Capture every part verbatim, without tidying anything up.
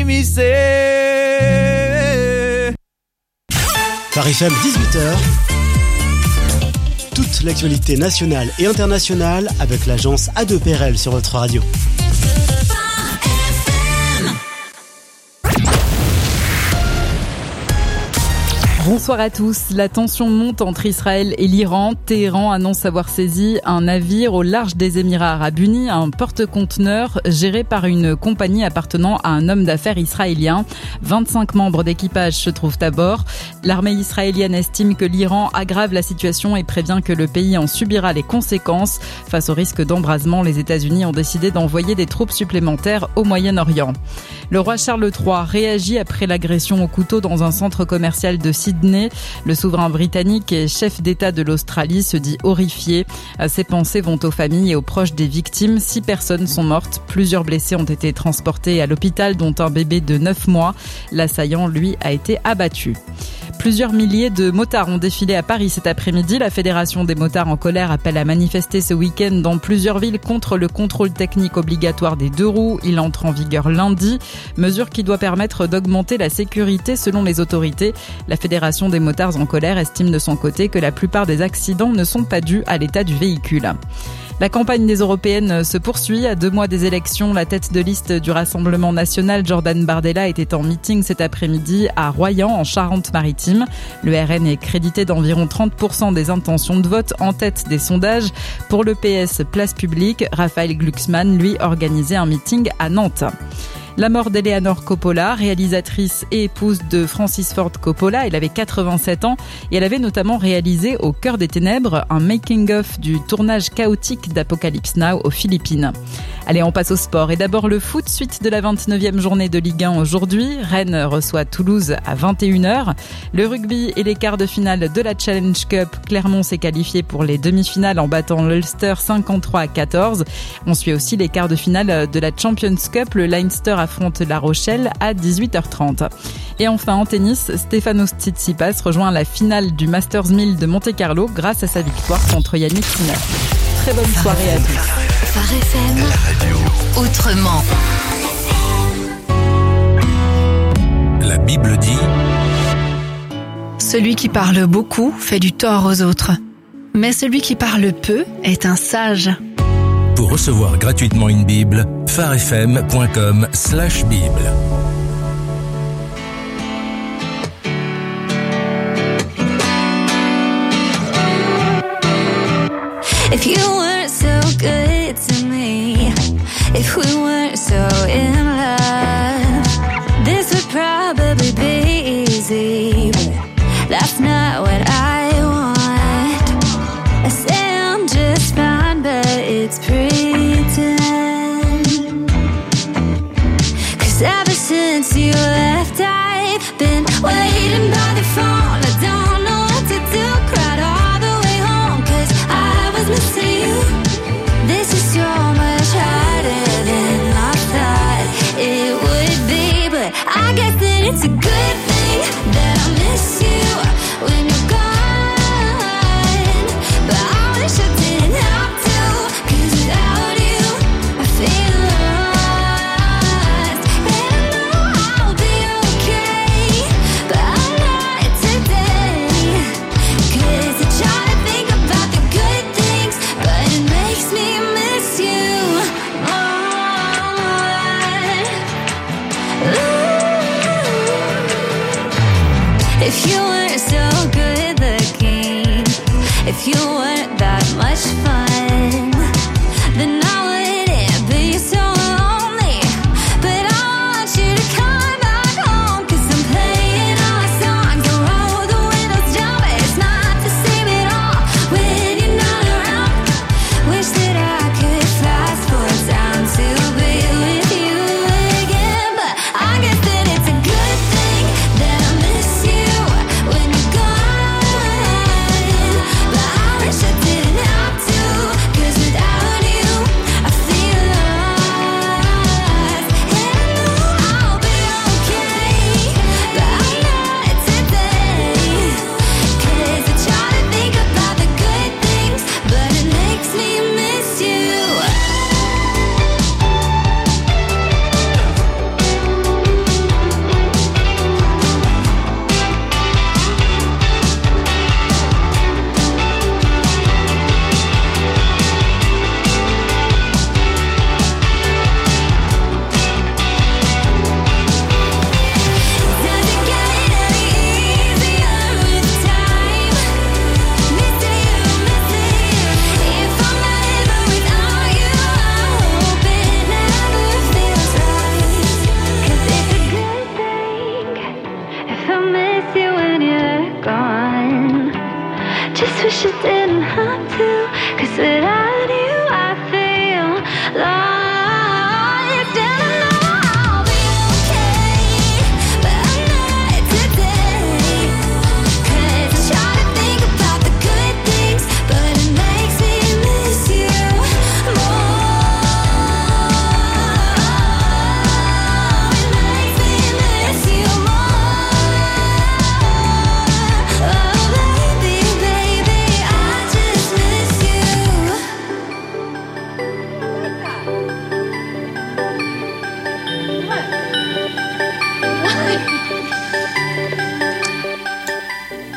me say. Phare F M, dix-huit heures. Toute l'actualité nationale et internationale avec l'agence A deux P R L sur votre radio. Bonsoir à tous. La tension monte entre Israël et l'Iran. Téhéran annonce avoir saisi un navire au large des Émirats Arabes Unis, un porte-conteneurs géré par une compagnie appartenant à un homme d'affaires israélien. vingt-cinq membres d'équipage se trouvent à bord. L'armée israélienne estime que l'Iran aggrave la situation et prévient que le pays en subira les conséquences. Face au risque d'embrasement, les États-Unis ont décidé d'envoyer des troupes supplémentaires au Moyen-Orient. Le roi Charles trois réagit après l'agression au couteau dans un centre commercial de Sydney. Le souverain britannique et chef d'État de l'Australie se dit horrifié. Ses pensées vont aux familles et aux proches des victimes. Six personnes sont mortes. Plusieurs blessés ont été transportés à l'hôpital, dont un bébé de neuf mois. L'assaillant, lui, a été abattu. Plusieurs milliers de motards ont défilé à Paris cet après-midi. La Fédération des motards en colère appelle à manifester ce week-end dans plusieurs villes contre le contrôle technique obligatoire des deux roues. Il entre en vigueur lundi, mesure qui doit permettre d'augmenter la sécurité selon les autorités. La Fédération des motards en colère estime de son côté que la plupart des accidents ne sont pas dus à l'état du véhicule. La campagne des européennes se poursuit. À deux mois des élections, la tête de liste du Rassemblement national, Jordan Bardella, était en meeting cet après-midi à Royan, en Charente-Maritime. Le R N est crédité d'environ trente pour cent des intentions de vote en tête des sondages. Pour le P S Place Publique, Raphaël Glucksmann, lui, organisait un meeting à Nantes. La mort d'Eleanor Coppola, réalisatrice et épouse de Francis Ford Coppola. Elle avait quatre-vingt-sept ans et elle avait notamment réalisé Au cœur des ténèbres, un making-of du tournage chaotique d'Apocalypse Now aux Philippines. Allez, on passe au sport. Et d'abord le foot, suite de la vingt-neuvième journée de Ligue un aujourd'hui. Rennes reçoit Toulouse à vingt et une heures. Le rugby et les quarts de finale de la Challenge Cup. Clermont s'est qualifié pour les demi-finales en battant l'Ulster cinquante-trois à quatorze. On suit aussi les quarts de finale de la Champions Cup. Le Leinster affronte La Rochelle à dix-huit heures trente. Et enfin en tennis, Stefanos Tsitsipas rejoint la finale du Masters mille de Monte-Carlo grâce à sa victoire contre Yannick Sinner. Très bonne soirée à tous. Phare F M, la radio autrement. La Bible dit: celui qui parle beaucoup fait du tort aux autres, mais celui qui parle peu est un sage. Pour recevoir gratuitement une Bible, pharefm point com slash Bible. If you weren't so good to me, if we weren't so in love, this would probably be easy, but that's not what I want. I say I'm just fine, but it's pretend. Cause ever since you left, I've been waiting by the phone. I don't know what to do, cried all the way home, cause I was missing you. This is so much harder than I thought it would be, but I guess that it's a good thing that I miss you when you're gone. But I wish I didn't have to, cause without you I feel lost. And I know I'll be okay, but I'm not today. Cause I try to think about the good things, but it makes me miss you more. Ooh. If you weren't so good looking, if you weren't that much fun, then I wouldn't be so lonely. But I want you to come back home, cause I'm playing our songs and roll the windows down, but it's not the same at all when you're not around. Wish that I could fast forward time to be with you again, but I guess that it's a good thing that I miss you when you're gone. But I wish I didn't have to,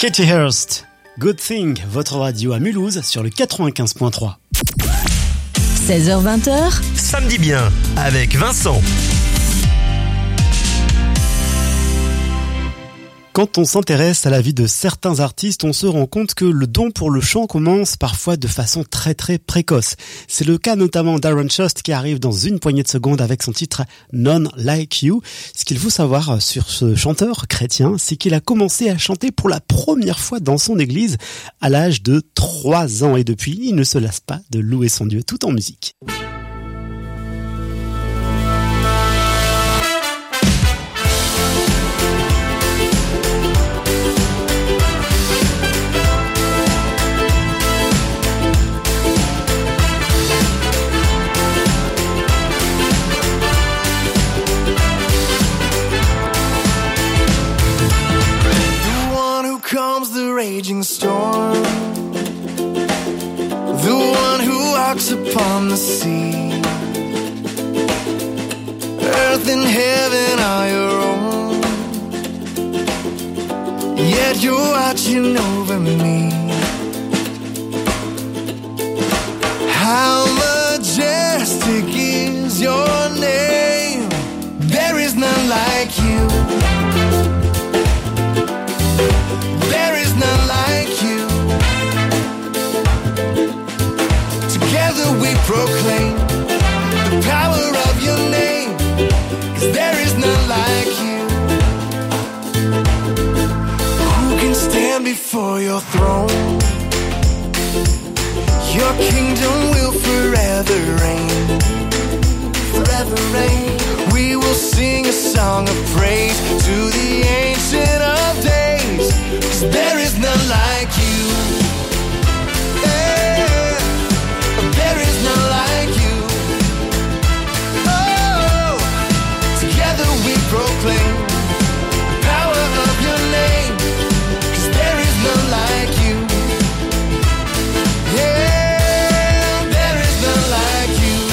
Katie Hurst, Good Thing, votre radio à Mulhouse sur le quatre-vingt-quinze point trois. seize heures vingt. Samedi bien avec Vincent. Quand on s'intéresse à la vie de certains artistes, on se rend compte que le don pour le chant commence parfois de façon très très précoce. C'est le cas notamment d'Aaron Shust qui arrive dans une poignée de secondes avec son titre None Like You. Ce qu'il faut savoir sur ce chanteur chrétien, c'est qu'il a commencé à chanter pour la première fois dans son église à l'âge de trois ans et depuis, il ne se lasse pas de louer son Dieu tout en musique. Raging storm, the one who walks upon the sea. Earth and heaven are your own, yet you're watching over me. How majestic is your name, there is none like you. There is none like you. Together we proclaim the power of your name, 'cause there is none like you. Who can stand before your throne? Your kingdom will forever reign. Forever reign. We will sing a song of praise to the Ancient of Days, 'cause there is none like you. Yeah, there is none like you. Oh, together we proclaim the power of your name, 'cause there is none like you. Yeah, there is none like you.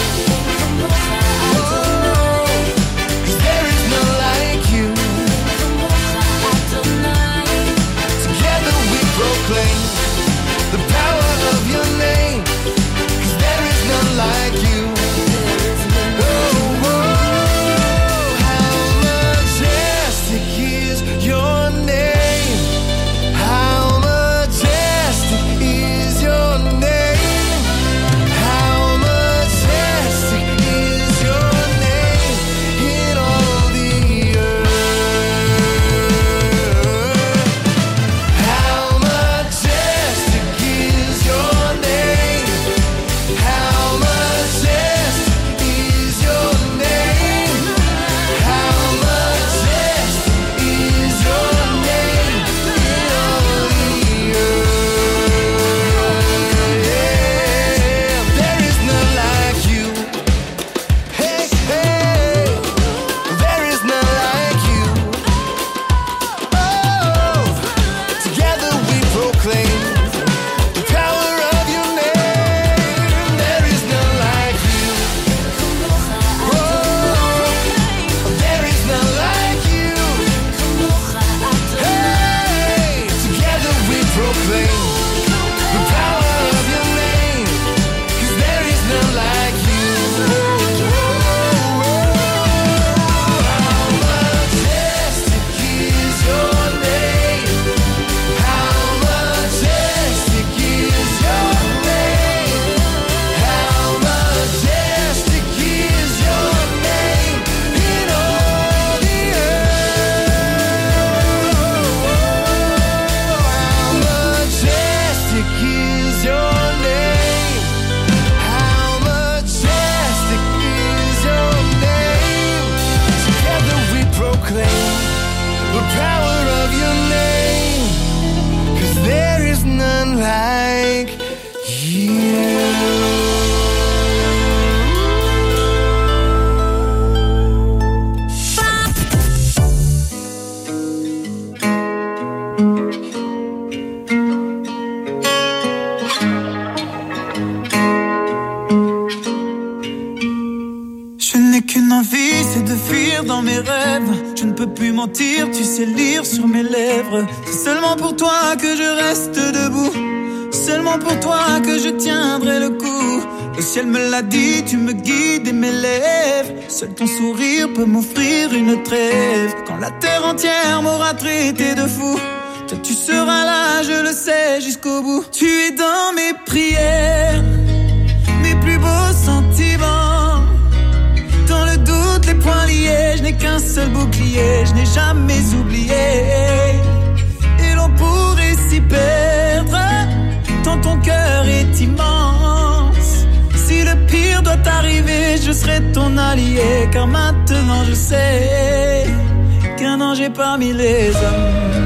Je n'ai qu'une envie, c'est de fuir dans mes rêves. Je ne peux plus mentir, tu sais lire sur mes lèvres. C'est seulement pour toi que je reste debout. Seulement pour toi que je tiendrai le coup. Le ciel me l'a dit, tu me guides et m'élèves. Seul ton sourire peut m'offrir une trêve. Quand la terre entière m'aura traité de fou, toi tu seras là, je le sais, jusqu'au bout. Tu es dans mes prières, mes plus beaux sentiments. Dans le doute, les poings liés, je n'ai qu'un seul bouclier. Je n'ai jamais oublié. Et l'on pourrait s'y perdre, tant ton cœur est immense. Si le pire doit arriver, je serai ton allié. Car maintenant je sais qu'un ange est parmi les hommes.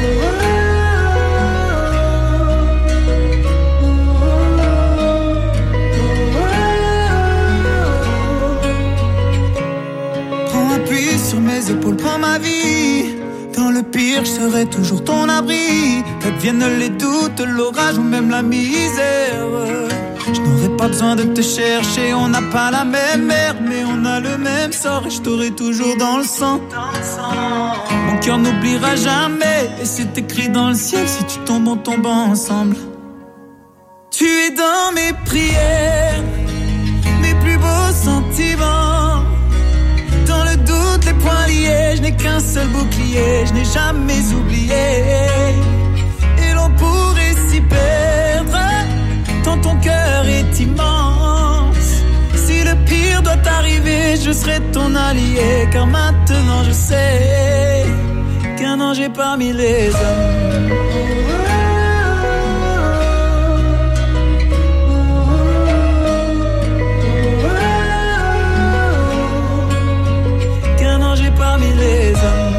Prends appui sur mes épaules, prends ma vie. Dans le pire, je serai toujours ton abri. Qu'adviennent les doutes, l'orage ou même la misère. Je n'aurai pas besoin de te chercher, on n'a pas la même mère, mais on a le même sort et je t'aurai toujours dans le sang. Mon cœur n'oubliera jamais et c'est écrit dans le ciel, si tu tombes, on tombe ensemble. Tu es dans mes prières, mes plus beaux sentiments. Dans le doute, les poings liés, je n'ai qu'un seul bouclier, je n'ai jamais oublié. Et l'on pourrait s'y perdre, tant ton cœur est immense. Si le pire doit arriver, je serai ton allié. Car maintenant je sais qu'un ange est parmi les hommes. Qu'un ange est parmi les hommes.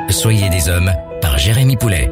Soyez des hommes par Jérémy Poulet.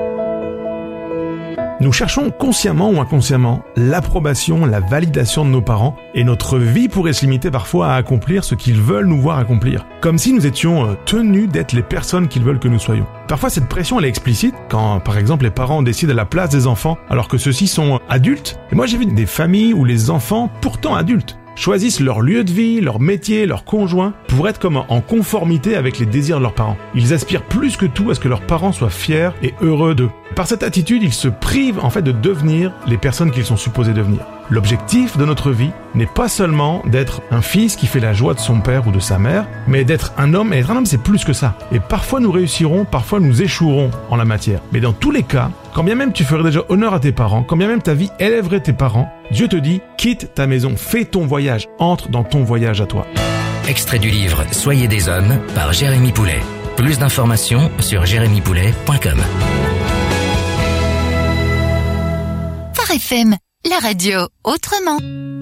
Nous cherchons consciemment ou inconsciemment l'approbation, la validation de nos parents, et notre vie pourrait se limiter parfois à accomplir ce qu'ils veulent nous voir accomplir, comme si nous étions tenus d'être les personnes qu'ils veulent que nous soyons. Parfois cette pression elle est explicite, quand par exemple les parents décident à la place des enfants alors que ceux-ci sont adultes. Et moi j'ai vu des familles où les enfants, pourtant adultes, choisissent leur lieu de vie, leur métier, leur conjoint pour être comme en conformité avec les désirs de leurs parents. Ils aspirent plus que tout à ce que leurs parents soient fiers et heureux d'eux. Par cette attitude, ils se privent en fait de devenir les personnes qu'ils sont supposés devenir. L'objectif de notre vie n'est pas seulement d'être un fils qui fait la joie de son père ou de sa mère, mais d'être un homme, et être un homme c'est plus que ça. Et parfois nous réussirons, parfois nous échouerons en la matière. Mais dans tous les cas, quand bien même tu ferais déjà honneur à tes parents, quand bien même ta vie élèverait tes parents, Dieu te dit, quitte ta maison, fais ton voyage, entre dans ton voyage à toi. Extrait du livre Soyez des hommes par Jérémy Poulet. Plus d'informations sur jérémy poulet point com. Phare F M, la radio autrement.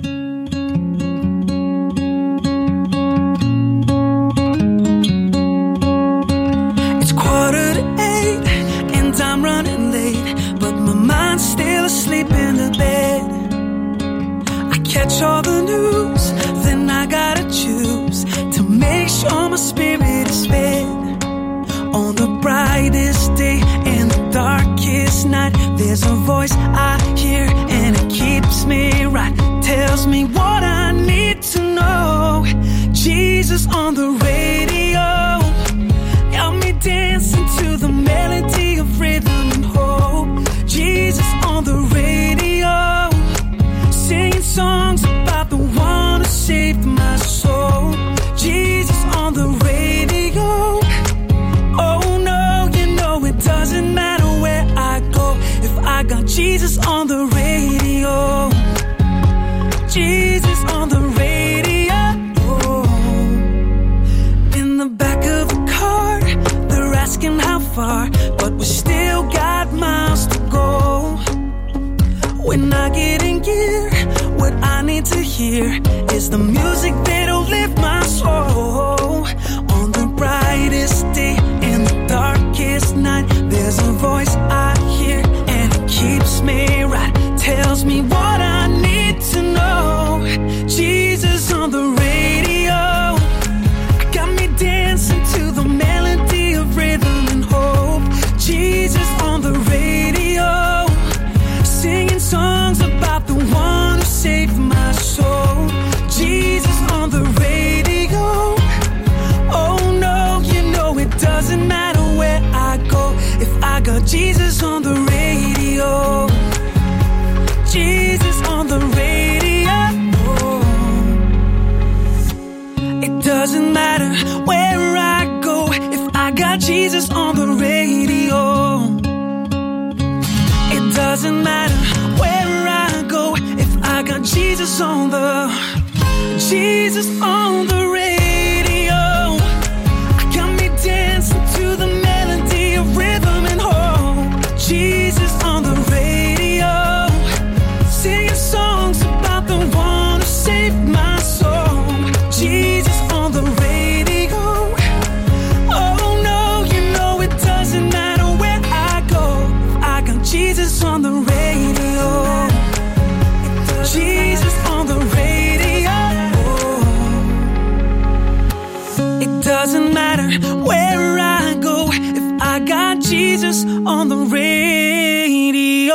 It's quarter to eight and I'm running late, but my mind's still asleep in the bed. I catch all the news, then I gotta choose to make sure my spirit is fed. On the brightest day and the darkest night, there's a voice I hear and it keeps me right. Tells me what I need to know. Jesus on the radio, got me dancing to the melody of rhythm and hope. Jesus on the radio, singing songs about the one who saved my soul. Jesus on the radio. Oh no, you know it doesn't matter where I go if I got Jesus on the radio. Jesus on the radio. In the back of the car, they're asking how far, but we still got miles to go. When I get in gear, what I need to hear is the music that'll lift my soul. On the brightest day and the darkest night, there's a voice I hear and it keeps me right. Tells me what I need to know. Jesus on the radio, got me dancing to the melody of rhythm and hope. Jesus on the radio, singing songs about the one who saved my soul. Jesus on the radio. Oh no, you know it doesn't matter where I go if I got Jesus on the radio. Jesus on the radio. It doesn't matter where I go if I got Jesus on the radio. It doesn't matter where I go if I got Jesus on the Jesus on the radio. I got me dancing to the melody of rhythm and hope. Jesus on the radio, singing songs about the one who saved my soul. Jesus on the radio. Oh no, you know it doesn't matter where I go if I got Jesus on the radio. Jesus on the radio. It doesn't matter where I go if I got Jesus on the radio.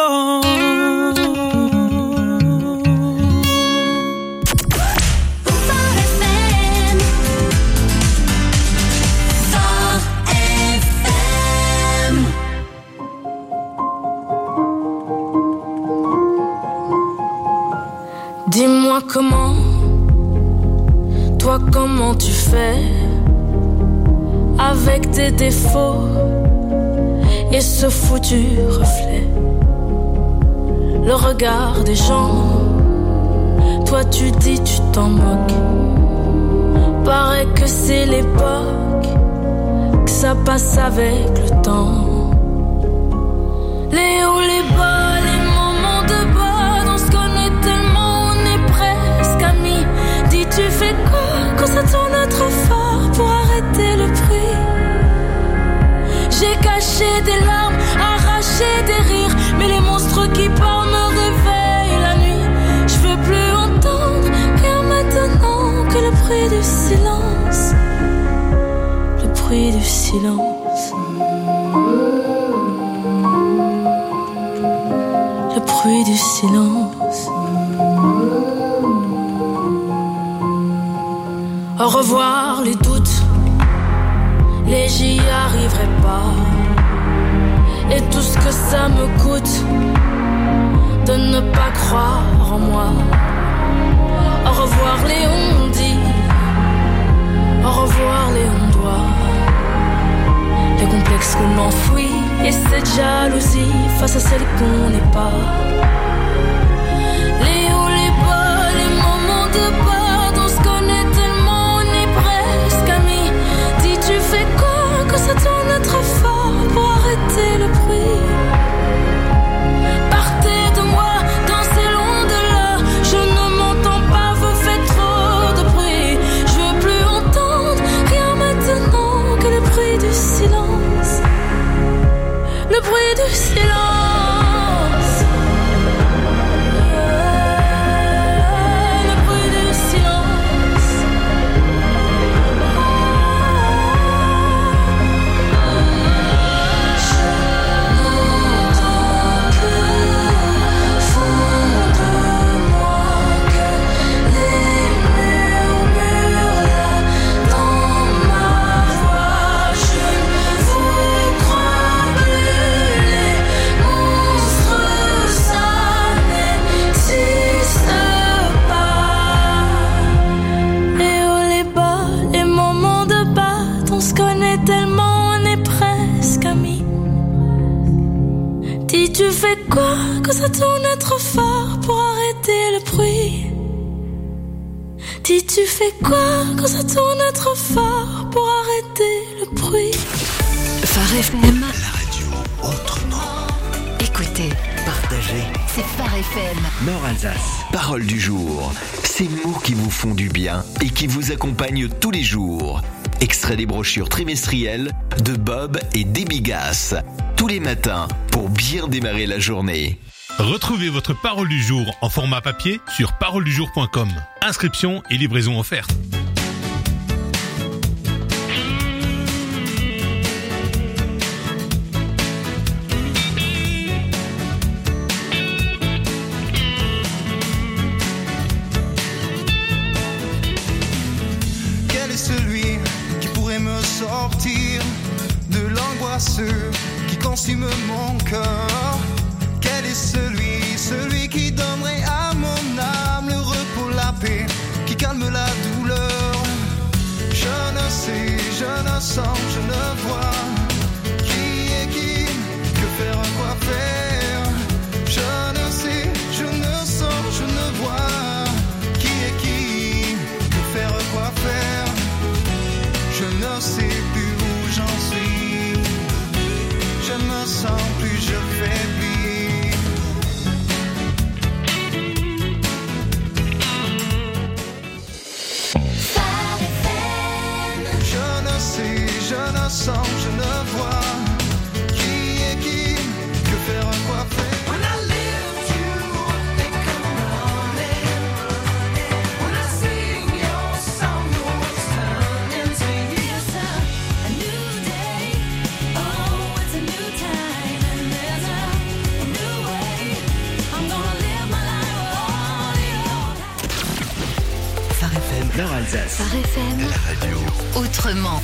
Dis-moi comment, toi comment tu fais avec tes défauts et ce foutu reflet. Le regard des gens, toi tu dis tu t'en moques. Paraît que c'est l'époque, que ça passe avec le temps. Les hauts, les bas, les moments de bas, on se connaît tellement, on est presque amis. Dis tu fais quoi quand ça tourne trop fort pour arrêter le bruit? silence, le bruit du silence, le bruit du silence. Au revoir les doutes, les j'y arriverai pas. Et tout ce que ça me coûte de ne pas croire en moi. Au revoir les on-dit, au revoir les on-doit. Les complexes qu'on enfouit et cette jalousie face à celle qu'on n'est pas. Les hauts, les bas, les moments de peur on se connaît tellement, on est presque amis. Dis tu fais quoi quand ça tourne trop fort pour arrêter le bruit? Partez de moi, dansez loin de là. Je ne m'entends pas, vous faites trop de bruit. Je veux plus entendre rien maintenant que le bruit du silence. Le bruit du silence. Tu fais quoi quand ça tourne trop fort pour arrêter le bruit? Dis tu fais quoi quand ça tourne trop fort pour arrêter le bruit? Phare F M. La radio autrement. Écoutez, partagez. C'est Phare F M. Nord Alsace. Parole du jour. Ces mots qui vous font du bien et qui vous accompagnent tous les jours. Extrait des brochures trimestrielles de Bob et Debbie Gass. Tous les matins pour bien démarrer la journée. Retrouvez votre parole du jour en format papier sur parole du jour point com. Inscription et livraison offerte. Quel est celui qui pourrait me sortir de l'angoisse qui consume mon cœur? Quel est celui, celui qui donnerait à mon âme le repos, la paix, qui calme la douleur? Je ne sais, je ne sens, je ne vois qui est qui, que faire, quoi faire. Je ne sais, je ne sens, je ne vois qui est qui, que faire, quoi faire. Je ne sais plus où j'en suis. Je me sens plus, je faiblis. Je ne sais, je ne sens, je ne vois qui est qui, que faire, quoi faire. When I lift you, they come running. When I sing your song, the world's turning to you. It's a new day. Oh, it's a new time, and there's a new way. I'm gonna live my life all you. Phare F M, Nord Alsace. Phare F M. La radio Autrement.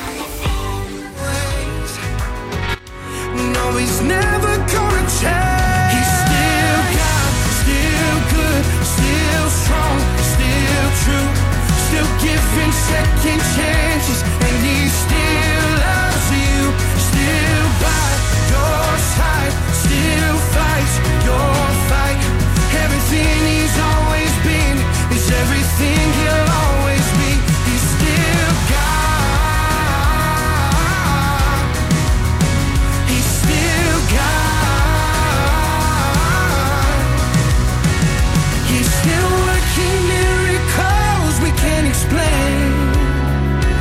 No, he's never gonna change. He's still God, still good, still strong, still true, still giving second chances, and he still loves you, still by your side, still fights your fight. Everything he's always been is everything he'll always be. He's still God. He's still God. He's still working miracles we can't explain.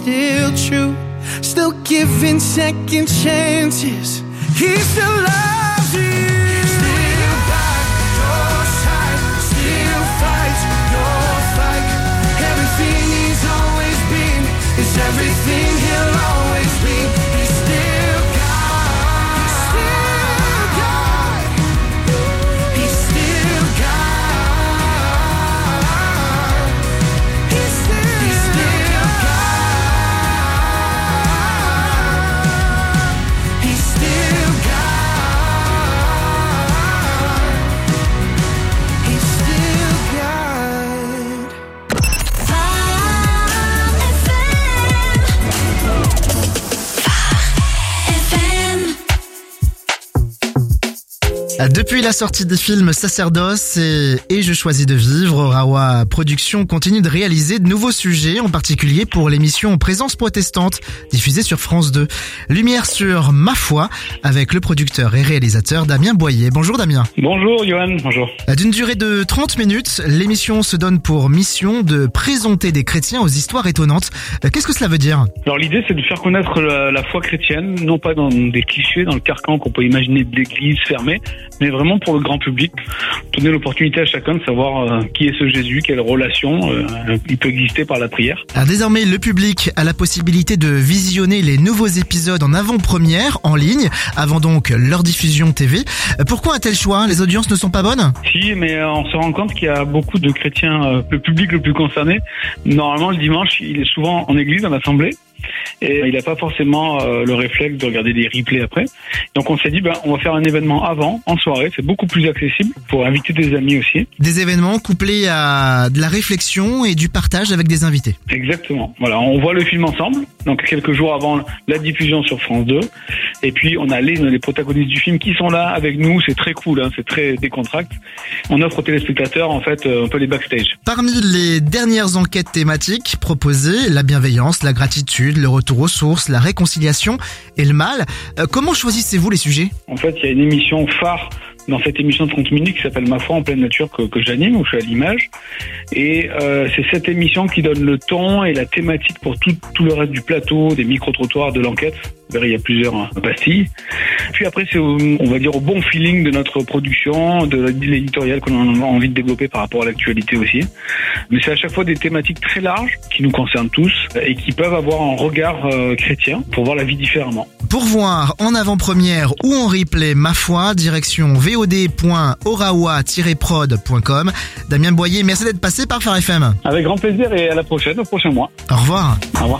still true, still giving second chances. He still loves you. Still by your side, still fights your fight. Everything he's always been is everything he'll always be. He's still God. He's still God. He's still God. He's still, he's still God. He's still God. He's still God. Depuis la sortie des films Sacerdoce et, et Je choisis de vivre, Orawa Productions continue de réaliser de nouveaux sujets, en particulier pour l'émission Présence protestante, diffusée sur France deux. Lumière sur Ma foi, avec le producteur et réalisateur Damien Boyer. Bonjour Damien. Bonjour Johan, bonjour. D'une durée de trente minutes, l'émission se donne pour mission de présenter des chrétiens aux histoires étonnantes. Qu'est-ce que cela veut dire ? Alors l'idée c'est de faire connaître la, la foi chrétienne, non pas dans des clichés, dans le carcan qu'on peut imaginer de l'église fermée, mais vraiment pour le grand public, donner l'opportunité à chacun de savoir euh, qui est ce Jésus, quelle relation euh, il peut exister par la prière. Alors désormais, le public a la possibilité de visionner les nouveaux épisodes en avant-première, en ligne, avant donc leur diffusion T V. Pourquoi un tel choix ? Les audiences ne sont pas bonnes ? Si, mais on se rend compte qu'il y a beaucoup de chrétiens, euh, le public le plus concerné. Normalement, le dimanche, il est souvent en église, en assemblée. Et il n'a pas forcément euh, le réflexe de regarder des replays après. Donc on s'est dit, ben, on va faire un événement avant, en soirée, c'est beaucoup plus accessible pour inviter des amis aussi. Des événements couplés à de la réflexion et du partage avec des invités. Exactement. Voilà, on voit le film ensemble, donc quelques jours avant la diffusion sur France deux. Et puis on a les, les protagonistes du film qui sont là avec nous, c'est très cool, hein, c'est très décontracté. On offre aux téléspectateurs en fait un peu les backstage. Parmi les dernières enquêtes thématiques proposées, la bienveillance, la gratitude, le retour aux sources, la réconciliation et le mal. Euh, comment choisissez-vous les sujets ? En fait, il y a une émission phare dans cette émission de trente minutes qui s'appelle Ma foi en pleine nature que, que j'anime, où je suis à l'image. Et euh, c'est cette émission qui donne le ton et la thématique pour tout, tout le reste du plateau, des micro-trottoirs, de l'enquête. Il y a plusieurs hein, pastilles. Puis après, c'est au, on va dire au bon feeling de notre production, de l'éditorial qu'on a envie de développer par rapport à l'actualité aussi. Mais c'est à chaque fois des thématiques très larges qui nous concernent tous et qui peuvent avoir un regard euh, chrétien pour voir la vie différemment. Pour voir en avant-première ou en replay Ma foi, direction v o d point orawa tiret prod point com. Damien Boyer, merci d'être passé par Phare F M. Avec grand plaisir et à la prochaine, au prochain mois. Au revoir. Au revoir.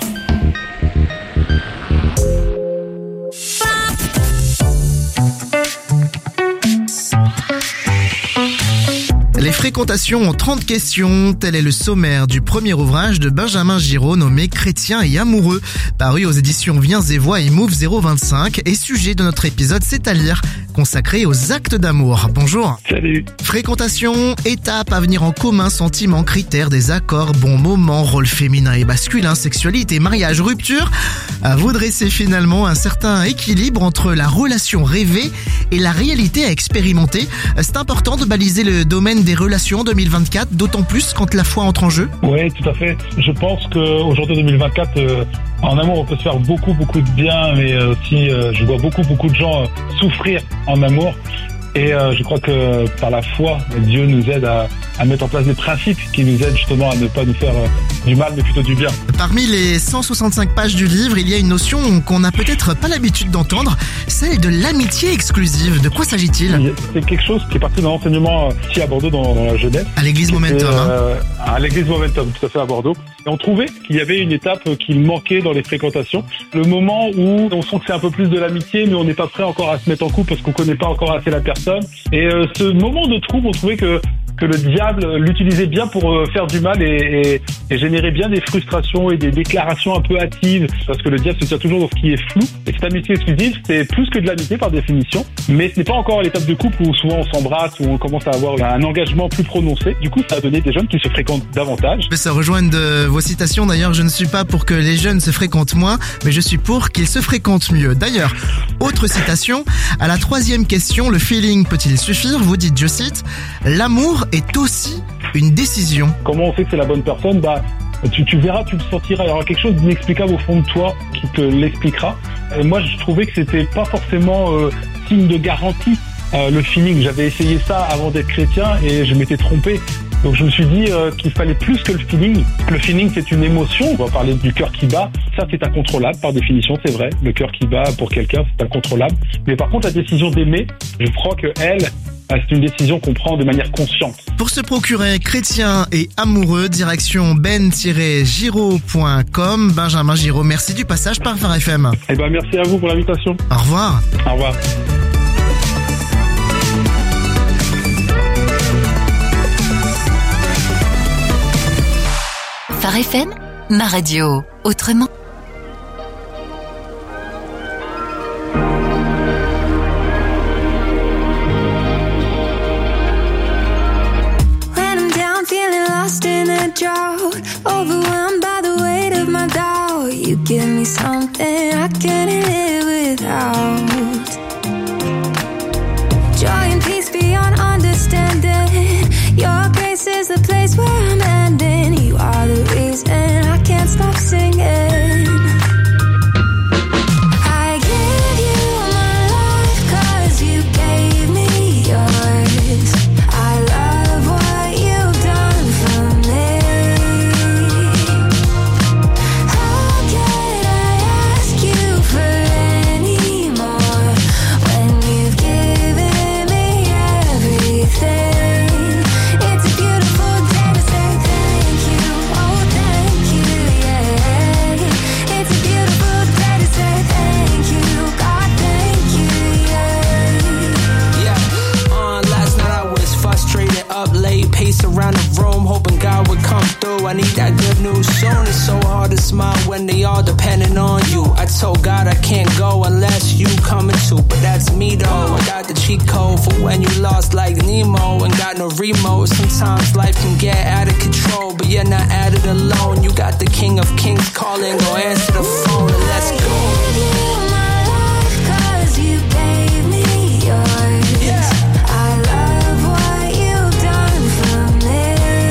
Les fréquentations en trente questions, tel est le sommaire du premier ouvrage de Benjamin Giraud nommé Chrétien et amoureux, paru aux éditions Viens et Voix et Move zéro vingt-cinq et sujet de notre épisode C'est à lire, consacré aux actes d'amour. Bonjour. Salut. Fréquentation, étapes, avenir en commun, sentiments, critères, désaccords, bons moments, rôle féminin et masculin, sexualité, mariage, rupture. À vous dresser finalement un certain équilibre entre la relation rêvée et la réalité à expérimenter. C'est important de baliser le domaine des relations deux mille vingt-quatre, d'autant plus quand la foi entre en jeu. Oui, tout à fait. Je pense qu'aujourd'hui, deux mille vingt-quatre, euh, en amour, on peut se faire beaucoup, beaucoup de bien, mais aussi, euh, je vois beaucoup, beaucoup de gens euh, souffrir en amour. Et euh, je crois que par la foi, Dieu nous aide à, à mettre en place des principes qui nous aident justement à ne pas nous faire euh, du mal, mais plutôt du bien. Parmi les cent soixante-cinq pages du livre, il y a une notion qu'on n'a peut-être pas l'habitude d'entendre, celle de l'amitié exclusive. De quoi s'agit-il ? C'est quelque chose qui est parti d'un enseignement ici à Bordeaux, dans, dans la jeunesse. À l'église Momentum. Euh, hein. À l'église Momentum, tout à fait, à Bordeaux. Et on trouvait qu'il y avait une étape qu'il manquait dans les fréquentations. Le moment où on sent que c'est un peu plus de l'amitié, mais on n'est pas prêt encore à se mettre en couple parce qu'on connaît pas encore assez la personne. Et euh, ce moment de trouble, on trouvait que que le diable l'utilisait bien pour euh, faire du mal et, et, et générer bien des frustrations et des déclarations un peu hâtives, parce que le diable se tient toujours dans ce qui est flou. Et cette amitié exclusive, c'est plus que de l'amitié par définition, mais ce n'est pas encore à l'étape de couple où souvent on s'embrasse, où on commence à avoir un engagement plus prononcé. Du coup, ça a donné des jeunes qui se fréquentent davantage. Je peux se rejoindre de vos citations. D'ailleurs, je ne suis pas pour que les jeunes se fréquentent moins, mais je suis pour qu'ils se fréquentent mieux. D'ailleurs, autre citation, à la troisième question, le feeling peut-il suffire ? Vous dites, je cite, l'amour est aussi une décision. Comment on sait que c'est la bonne personne ? Bah, Tu, tu verras, tu le sentiras. Il y aura quelque chose d'inexplicable au fond de toi qui te l'expliquera. Et moi, je trouvais que c'était pas forcément euh, signe de garantie. Euh, le feeling, j'avais essayé ça avant d'être chrétien et je m'étais trompé. Donc je me suis dit euh, qu'il fallait plus que le feeling. Le feeling, c'est une émotion. On va parler du cœur qui bat. Ça, c'est incontrôlable par définition, c'est vrai. Le cœur qui bat pour quelqu'un, c'est incontrôlable. Mais par contre, la décision d'aimer, je crois que elle, c'est une décision qu'on prend de manière consciente. Pour se procurer Chrétien et amoureux, direction ben tiret giraud point com. Benjamin Giraud, merci du passage par Phare F M. Eh ben, merci à vous pour l'invitation. Au revoir. Au revoir. Phare F M, ma radio, autrement. When I'm down, feeling lost in a drought, overwhelmed by the weight of my doubt, you give me something I can't live without. Joy and peace beyond understanding. Your grace is the place where I'm ending. You are the reason I can't stop singing. I give you my life 'cause you gave me yours. I love what you've done for me. How can I ask you for any more when you've given me everything? It's a beautiful day to say thank you, oh thank you, yeah. It's a beautiful day to say thank you, God thank you, yeah. Yeah, uh, last night I was frustrated, up late, pace around the room, hoping God would come through. I need that good news soon. It's so hard to smile when they all depending on you. I told God I can't go unless you coming too, but that's me though. I got the cheat code for when you lost like Nemo and got no remote. Sometimes life can get out of control, but you're not at it alone. You got the King of Kings calling, go answer the phone and let's go. I give you my life 'cause you gave me yours. Yeah. I love what you've done for me.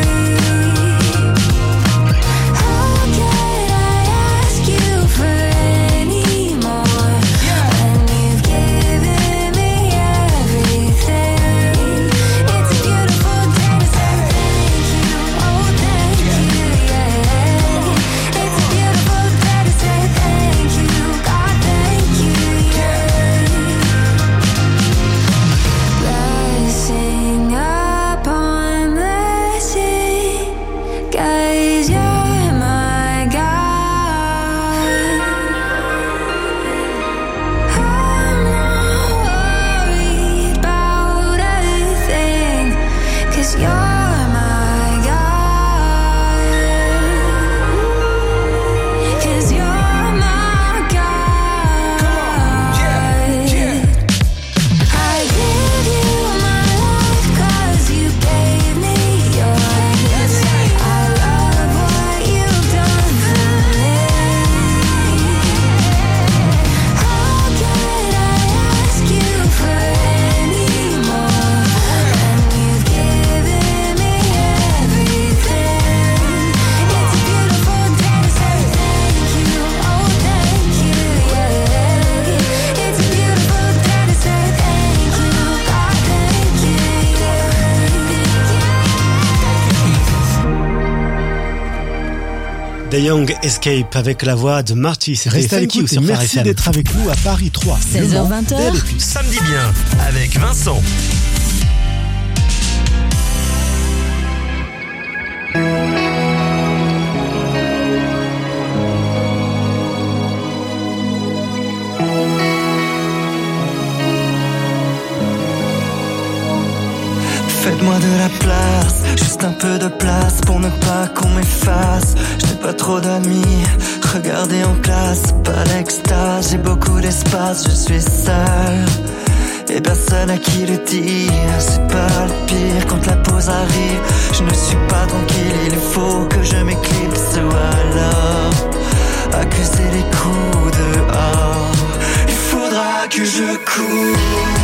How can I ask you for any more when you've given me everything? It's a beautiful day to say thank you, oh thank you, yeah. It's a beautiful day to say thank you, God thank you, yeah. Blessing upon blessing, 'cause you're my God. I'm not worried about a thing, 'cause you're my God. 'Cause you're my God. I give you my life 'cause you gave me yours. I love what you've done for me. How can I ask you for any more when you've given me everything? It's a beautiful day to say thank you, oh thank you, yeah. It's a beautiful day to say thank you, God thank you, The Young Escape avec la voix de Marty. C'était Restez à Thank You l'écoute et sur Phare merci F M. d'être avec nous à Paris trois. seize heures vingt. Samedi bien avec Vincent. Faites-moi de la place, juste un peu de place pour ne pas qu'on m'efface. Je n'ai pas trop d'amis, regardez en classe, pas l'extase, j'ai beaucoup d'espace, je suis seul. Et personne à qui le dire, c'est pas le pire quand la pause arrive. Je ne suis pas tranquille, il faut que je m'éclipse ou alors accuser les coups dehors. Il faudra que je cours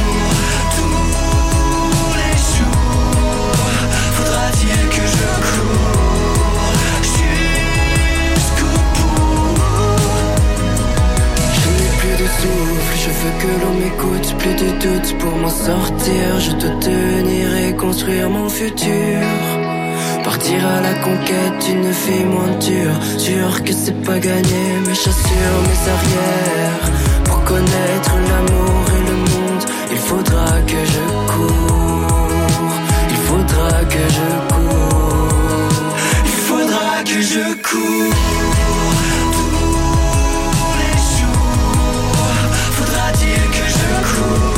tous les jours. Faudra-t-il que je cours jusqu'à futur. Partir à la conquête d'une vie moins dure. Sûr que c'est pas gagné, mais j'assure mes arrières. Pour connaître l'amour et le monde, il faudra que je cours. Il faudra que je cours. Il faudra que je cours. Tous les jours, faudra-t-il que je cours.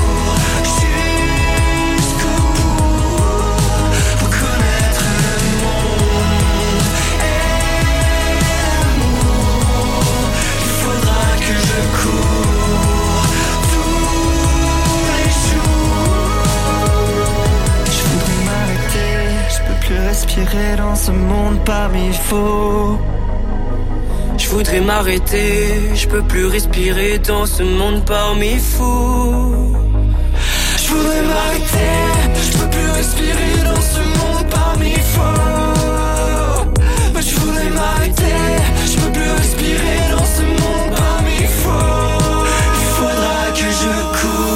Respirer dans ce monde parmi faux. Je voudrais m'arrêter, je peux plus respirer dans ce monde parmi fous. Je voudrais m'arrêter, je peux plus respirer dans ce monde parmi faux. Mais je voudrais m'arrêter, je peux plus respirer dans ce monde parmi faux. Il faudra que je cours.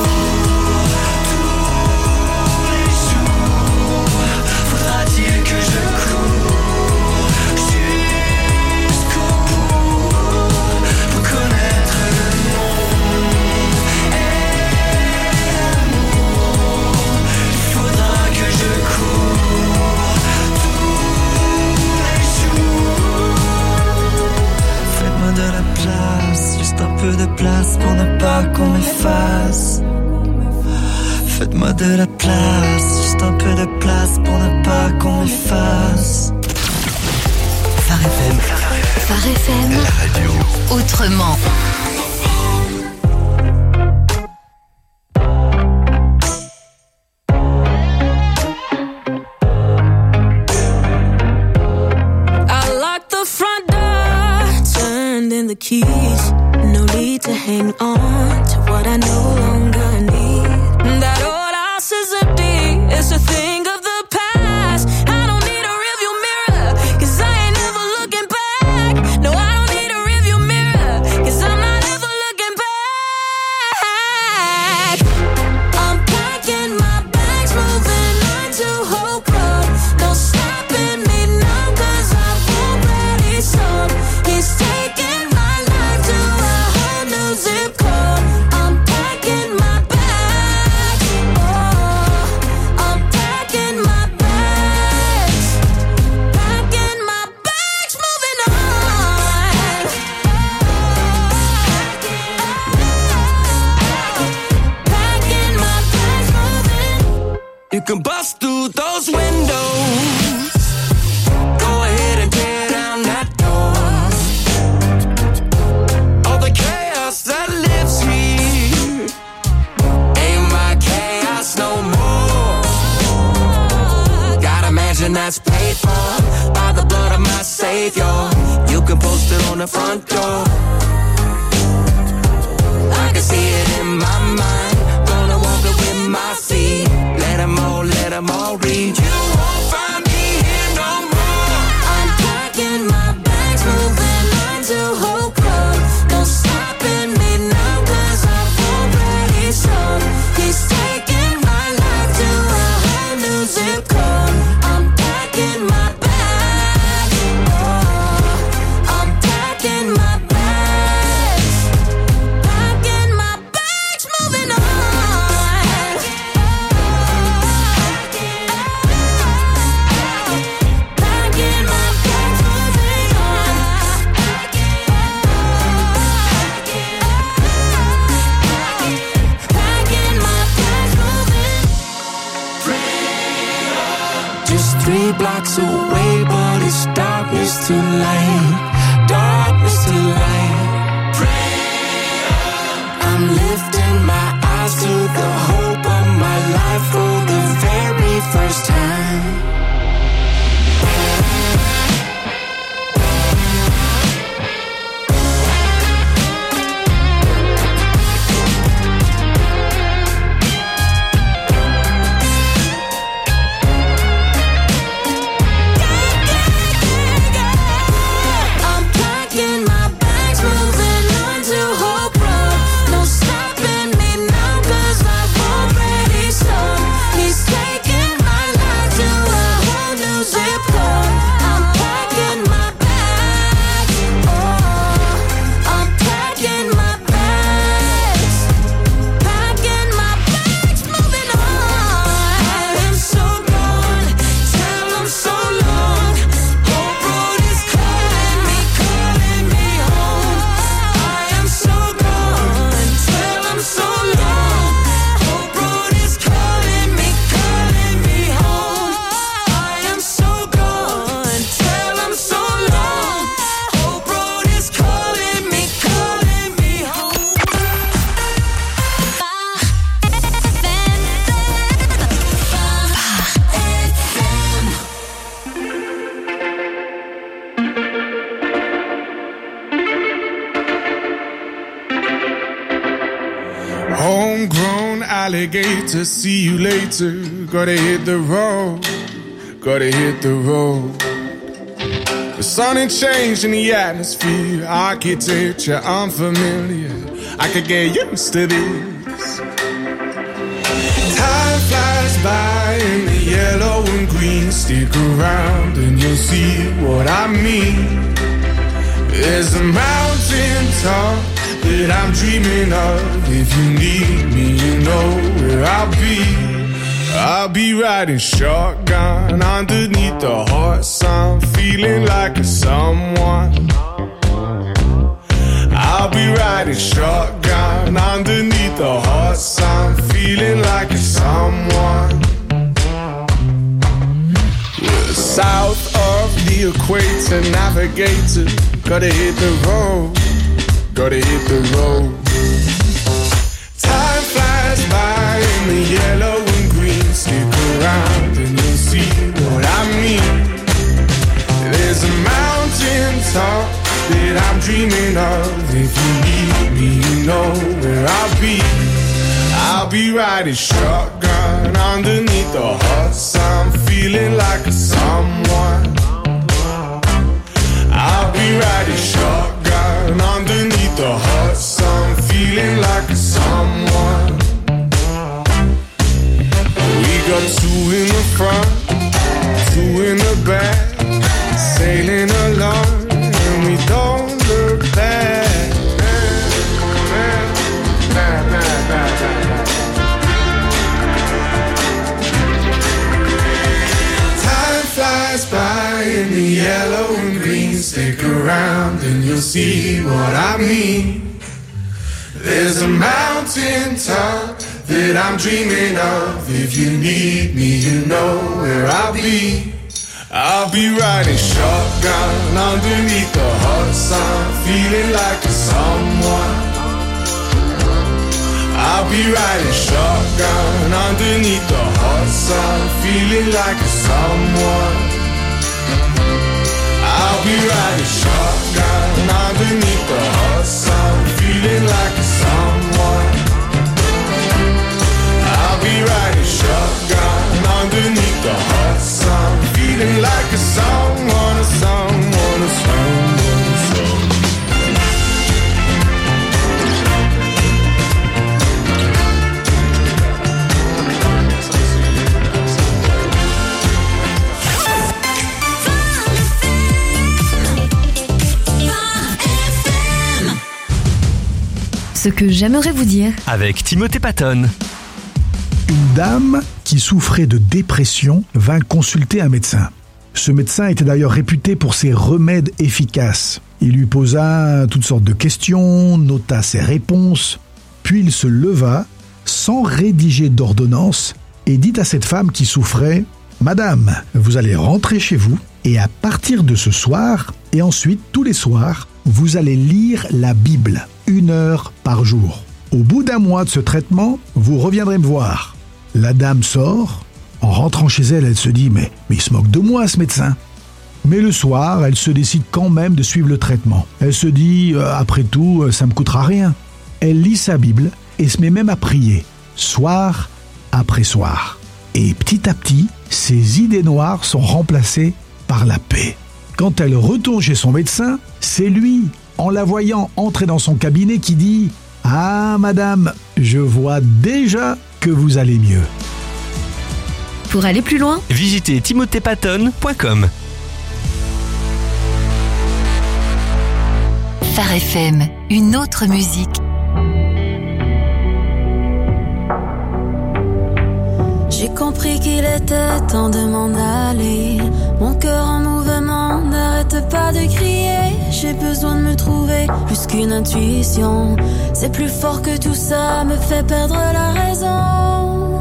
De place pour ne pas qu'on m'efface. Faites-moi de la place, juste un peu de place pour ne pas qu'on m'efface. Phare F M. Phare F M. La radio. Autrement. I locked the front door, turned in the keys. No need to hang on to what I no longer need. That old house is empty, it's a thing of the past. I don't need a rearview mirror, cause I ain't never looking back. No, I don't need a rearview mirror, cause I'm not ever looking back. I'm packing my bags, moving on to Hope Road. No stopping me now, cause I've already sold. He's taking my life to a whole new zip code. I'm packing my bags. Oh, I'm packing my bags. Packing my bags, moving on. Packing my bags, moving. You can bust through those windows. Go ahead and tear down that door. All the chaos that lives here ain't my chaos no more. Got a mansion that's paid for by the blood of my savior. You can post it on the front door. I can see it in my mind. Gonna walk it with my feet. Let them all, let them all read. You won't find me here no more. I'm packing my bags, moving on to Hope Road. No stopping me now, cause I've already sold. He's taking my life to a whole new zip code. I'm packing my bags. Oh, I'm packing my bags. Packing my bags, moving on. Packing my bags, moving on. Packing my bags, moving. Just three blocks away, but it's darkness to light. Darkness to light. I'm lifting my eyes to the hope of my life for the very first time. alligator, see you later. Gotta hit the road, gotta hit the road. The sun ain't changing the atmosphere, architecture unfamiliar. I could get used to this. Time flies by in the yellow and green. Stick around and you'll see what I mean. There's a mountain top that I'm dreaming of. If you need me, you know where I'll be. I'll be riding shotgun underneath the hot sun, feeling like a someone. I'll be riding shotgun underneath the hot sun, feeling like a someone. We're south of the equator, navigator. Gotta hit the road, gotta hit the road. Time flies by in the yellow and green. Stick around and you'll see what I mean. There's a mountain top that I'm dreaming of. If you need me, you know where I'll be. I'll be riding shotgun underneath the hot sun, feeling like a someone. I'll be riding shotgun underneath the hot sun, feeling like a someone. We got two in the front, two in the back, sailing along, and we don't look back. Time flies by in the yellow and green. Stick around and you'll see what I mean. There's a mountain top that I'm dreaming of. If you need me, you know where I'll be. I'll be riding shotgun underneath the hot sun, feeling like a someone. I'll be riding shotgun underneath the hot sun, feeling like a someone. I'll be riding shotgun underneath the hot sun, feeling like a someone. I'll be riding shotgun underneath the hot sun, feeling like a someone, a someone, a someone, a someone. Ce que j'aimerais vous dire. Avec Timothée Patton. Une dame qui souffrait de dépression vint consulter un médecin. Ce médecin était d'ailleurs réputé pour ses remèdes efficaces. Il lui posa toutes sortes de questions, nota ses réponses, puis il se leva, sans rédiger d'ordonnance, et dit à cette femme qui souffrait « Madame, vous allez rentrer chez vous, et à partir de ce soir, et ensuite tous les soirs, vous allez lire la Bible, une heure par jour. Au bout d'un mois de ce traitement, vous reviendrez me voir. » La dame sort. En rentrant chez elle, elle se dit « Mais, mais il se moque de moi, ce médecin !» Mais le soir, elle se décide quand même de suivre le traitement. Elle se dit euh, « Après tout, ça me coûtera rien. » Elle lit sa Bible et se met même à prier, soir après soir. Et petit à petit, ses idées noires sont remplacées par la paix. Quand elle retourne chez son médecin, c'est lui, en la voyant entrer dans son cabinet, qui dit « Ah, madame, je vois déjà que vous allez mieux. » Pour aller plus loin, visitez timothée patton point com. Phare F M, une autre musique. J'ai compris qu'il était temps de m'en aller. Mon cœur en mouvement n'arrête pas de crier. J'ai besoin de me trouver plus qu'une intuition. C'est plus fort que tout ça, me fait perdre la raison.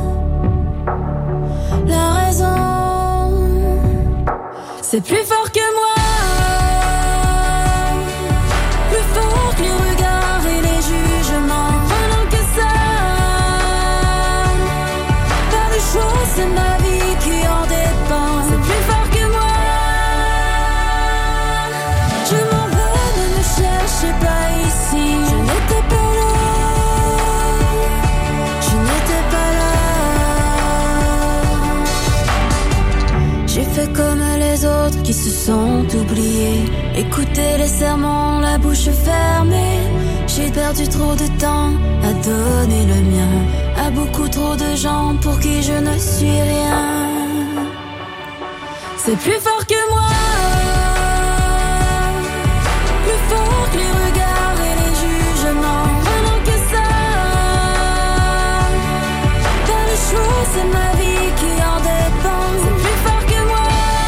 La raison, c'est plus fort que moi. Plus fort que les regards et les jugements. Prenons que ça. Pas le choix, c'est ma vie qui en dépend. C'est plus fort que moi. Je m'en vais, ne me cherchez pas ici. Je n'étais pas là. Je n'étais pas comme les autres qui se sont oubliés. Écoutez les serments, la bouche fermée. J'ai perdu trop de temps à donner le mien à beaucoup trop de gens pour qui je ne suis rien. C'est plus fort que moi, plus fort que les regards et les jugements. Pendant que ça, t'as le choix, c'est ma vie qui en dépend. C'est plus fort que moi,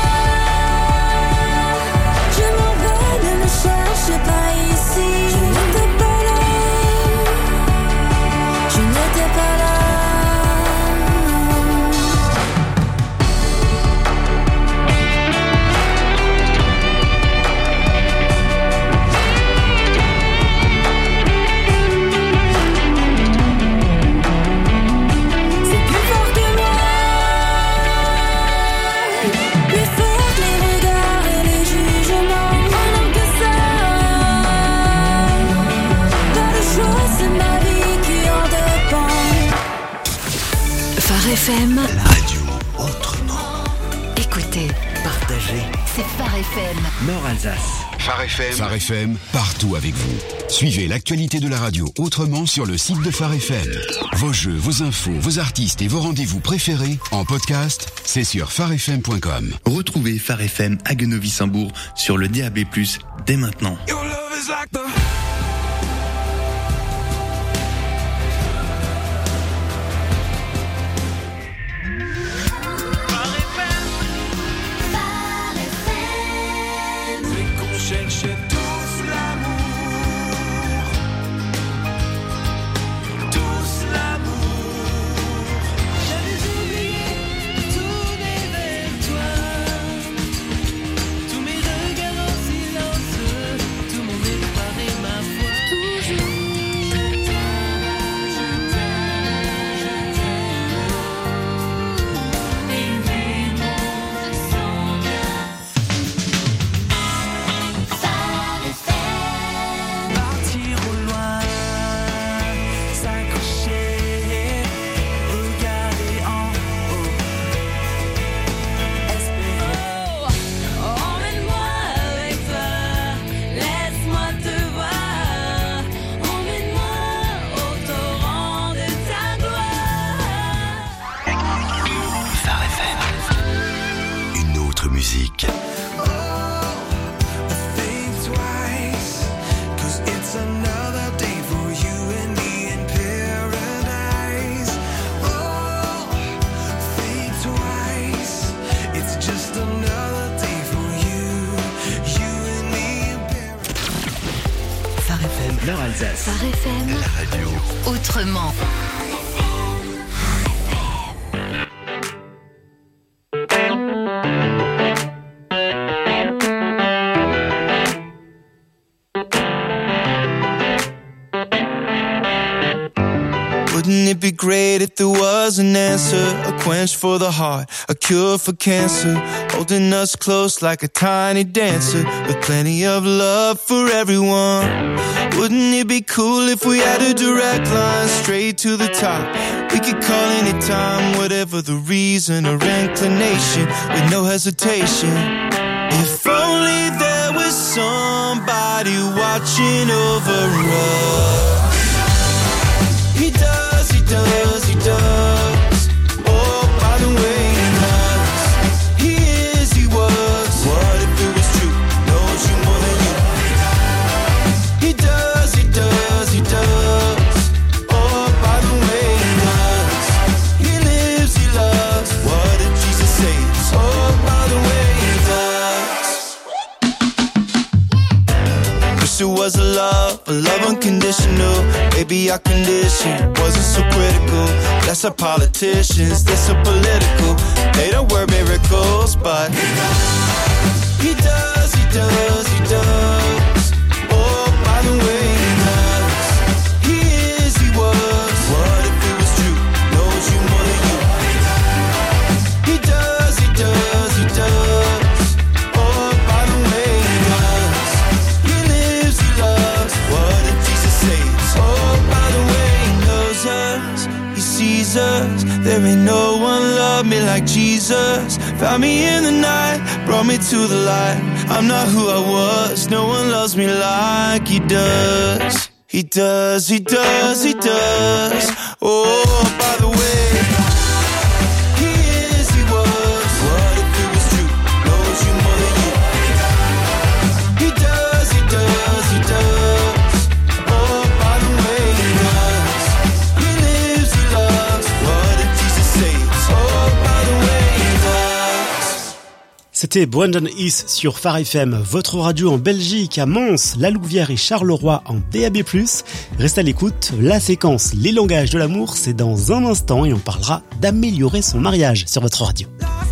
je m'en vais, ne me cherche pas ici. Je n'étais pas là, je n'étais pas là. F M. La radio autrement. Écoutez, Partagez. c'est Phare F M. Nord Alsace. Phare F M. Phare F M, partout avec vous. Suivez l'actualité de la radio autrement sur le site de Phare F M. Vos jeux, vos infos, vos artistes et vos rendez-vous préférés en podcast, c'est sur phare f m point com. Retrouvez Phare F M à Guenovis-Saint-Bourg sur le D A B plus, dès maintenant. Your love is like the cherchait tous l'amour, tous l'amour. J'avais oublié tourner vers toi, tous mes regards en silence, tout mon espoir et ma foi. Toujours, je t'aime, je t'aime, je t'aime. Et vivons sans bien. Partir au loin, s'accrocher, regarder en haut, espérer. Oh, emmène-moi avec toi, laisse-moi te voir, emmène-moi au torrent de ta gloire. Phare F M. Une autre musique. Think twice, 'cause it's another day for you and me in paradise. Oh, think twice, it's just another day for you, you and me in paradise. Phare F M. Nord Alsace. Phare F M. La radio Autrement. Wouldn't it be great if there was an answer, a quench for the heart, a cure for cancer, holding us close like a tiny dancer, with plenty of love for everyone. Wouldn't it be cool if we had a direct line straight to the top? We could call anytime, whatever the reason or inclination, with no hesitation. If only there was somebody watching over us. He does, he does, he does. Oh, by the way he loves. He is, he was. What if it was true? Knows you more than you. He does, he does, he does. Oh, by the way he loves. He lives, he loves. What did Jesus say? Oh, by the way he does. Wish it was a love, a love unconditional. Maybe our condition wasn't so critical. That's our politicians, they're so political. They don't work miracles, but he does, he does, he does. Oh, by the way he loves. He is, he was. What if it was true? Knows you more than you. He does, he does, he does. Oh, by the way he loves. He lives, he loves. What did Jesus say? Oh, by the way he knows us, he sees us. There ain't no one love me like Jesus. Found me in the night, brought me to the light. I'm not who I was, no one loves me like he does. He does, he does, he does. Oh, by the way, he is, he was. What if it was true? Knows you more than you. He does, he does, he does. Oh, by the way, he does. He lives, he loves. What did Jesus say? Oh, by the way, he does. C'était Brandon Heath sur Phare F M, votre radio en Belgique, à Mons, La Louvière et Charleroi en D A B plus. Restez à l'écoute, la séquence Les langages de l'amour, c'est dans un instant et on parlera d'améliorer son mariage sur votre radio.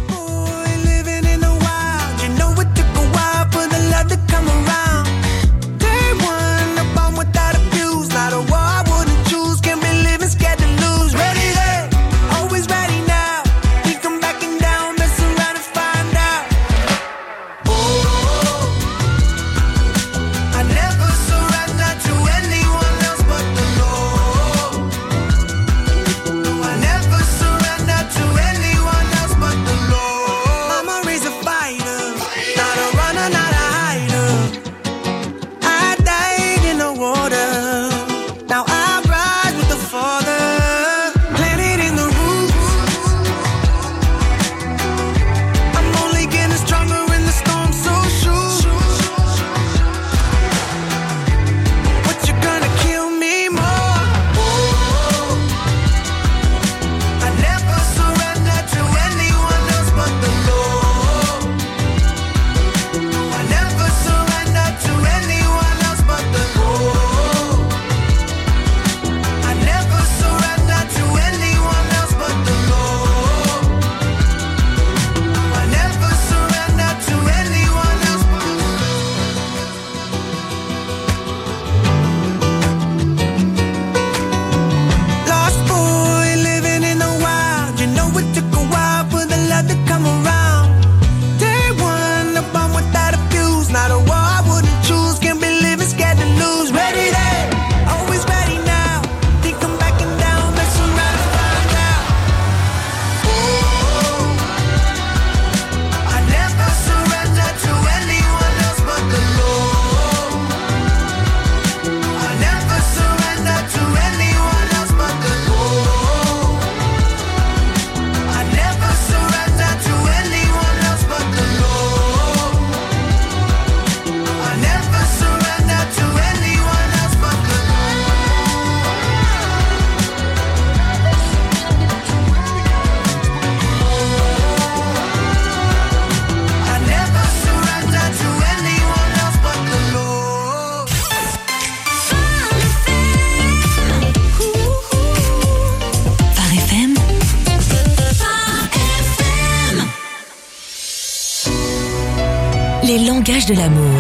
Les langages de l'amour.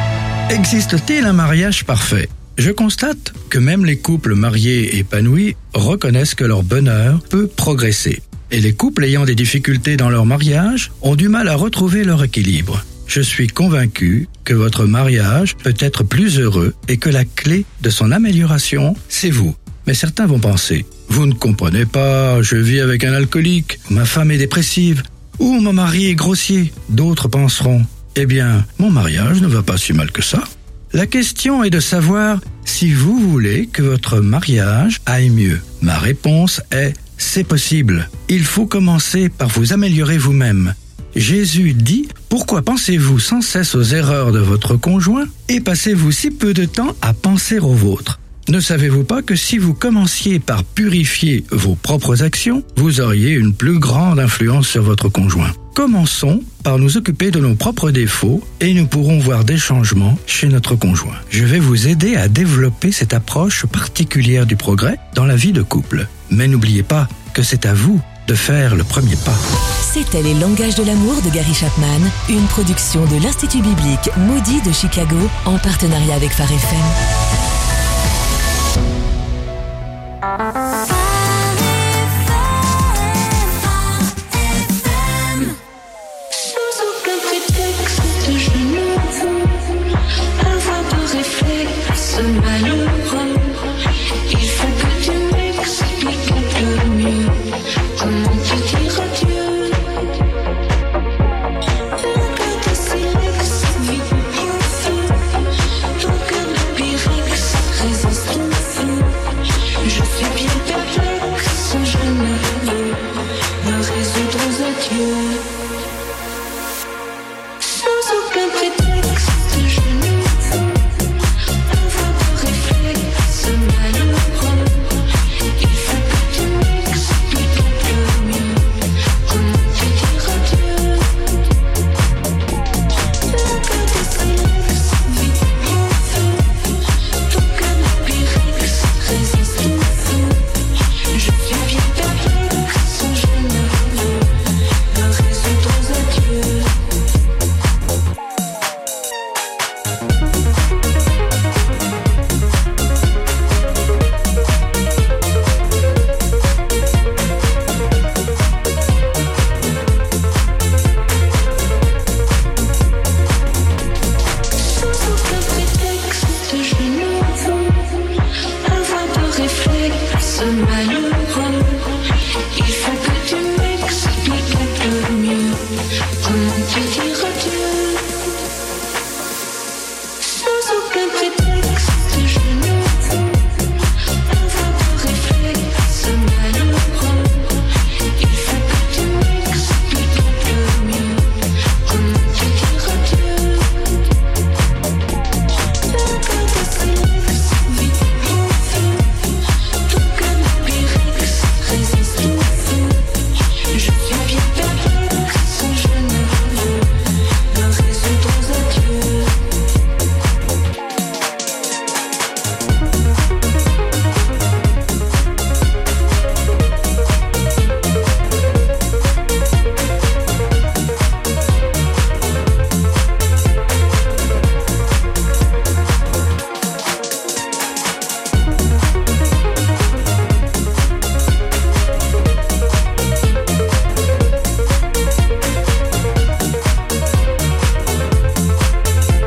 Existe-t-il un mariage parfait ? Je constate que même les couples mariés épanouis reconnaissent que leur bonheur peut progresser. Et les couples ayant des difficultés dans leur mariage ont du mal à retrouver leur équilibre. Je suis convaincu que votre mariage peut être plus heureux et que la clé de son amélioration, c'est vous. Mais certains vont penser, vous ne comprenez pas, je vis avec un alcoolique, ma femme est dépressive, ou mon mari est grossier. D'autres penseront, eh bien, mon mariage ne va pas si mal que ça. La question est de savoir si vous voulez que votre mariage aille mieux. Ma réponse est, c'est possible. Il faut commencer par vous améliorer vous-même. Jésus dit, pourquoi pensez-vous sans cesse aux erreurs de votre conjoint et passez-vous si peu de temps à penser aux vôtres ? Ne savez-vous pas que si vous commenciez par purifier vos propres actions, vous auriez une plus grande influence sur votre conjoint ? Commençons par nous occuper de nos propres défauts et nous pourrons voir des changements chez notre conjoint. Je vais vous aider à développer cette approche particulière du progrès dans la vie de couple. Mais n'oubliez pas que c'est à vous de faire le premier pas. C'était Les langages de l'amour de Gary Chapman, une production de l'Institut biblique Moody de Chicago en partenariat avec Phare F M.